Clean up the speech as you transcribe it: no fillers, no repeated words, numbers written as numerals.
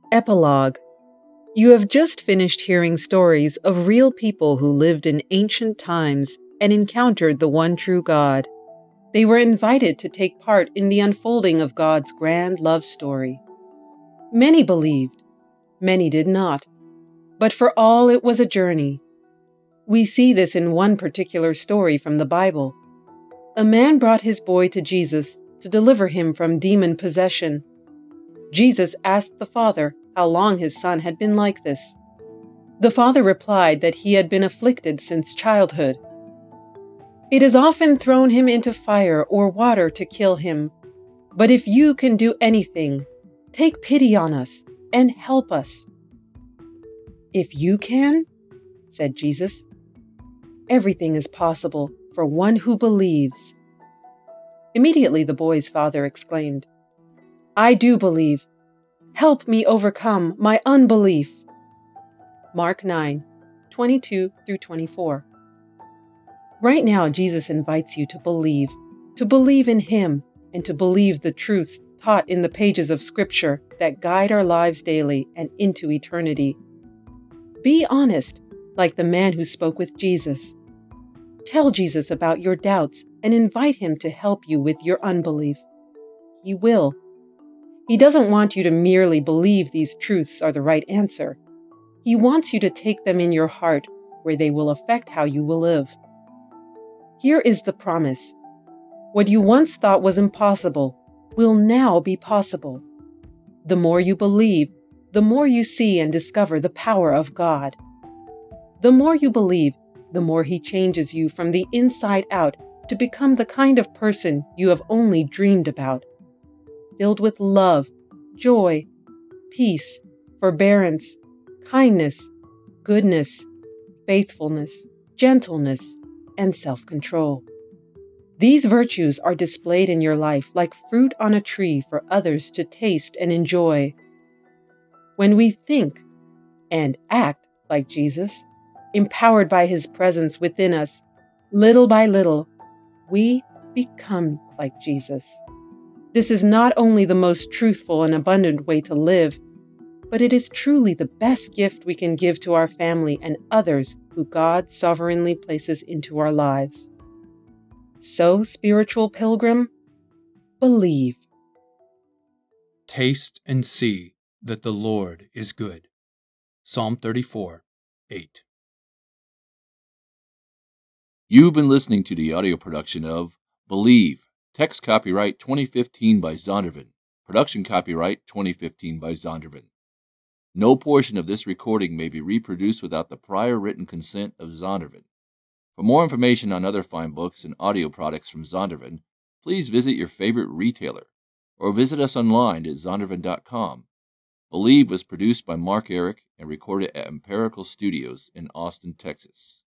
Epilogue. You have just finished hearing stories of real people who lived in ancient times and encountered the one true God. They were invited to take part in the unfolding of God's grand love story. Many believed, many did not, but for all it was a journey. We see this in one particular story from the Bible. A man brought his boy to Jesus to deliver him from demon possession. Jesus asked the father how long his son had been like this. The father replied that he had been afflicted since childhood. It has often thrown him into fire or water to kill him. But if you can do anything, take pity on us and help us. If you can, said Jesus, everything is possible for one who believes. Immediately the boy's father exclaimed, I do believe. Help me overcome my unbelief. Mark 9:22 through 24. Right now, Jesus invites you to believe in Him, and to believe the truths taught in the pages of Scripture that guide our lives daily and into eternity. Be honest, like the man who spoke with Jesus. Tell Jesus about your doubts and invite Him to help you with your unbelief. He will. He doesn't want you to merely believe these truths are the right answer. He wants you to take them in your heart, where they will affect how you will live. Here is the promise. What you once thought was impossible will now be possible. The more you believe, the more you see and discover the power of God. The more you believe, the more He changes you from the inside out to become the kind of person you have only dreamed about. Filled with love, joy, peace, forbearance, kindness, goodness, faithfulness, gentleness, and self-control. These virtues are displayed in your life like fruit on a tree for others to taste and enjoy. When we think and act like Jesus, empowered by His presence within us, little by little, we become like Jesus. This is not only the most truthful and abundant way to live, but it is truly the best gift we can give to our family and others who God sovereignly places into our lives. So, spiritual pilgrim, believe. Taste and see that the Lord is good. Psalm 34:8. You've been listening to the audio production of Believe, text copyright 2015 by Zondervan, production copyright 2015 by Zondervan. No portion of this recording may be reproduced without the prior written consent of Zondervan. For more information on other fine books and audio products from Zondervan, please visit your favorite retailer or visit us online at zondervan.com. Believe was produced by Mark Eric and recorded at Empirical Studios in Austin, Texas.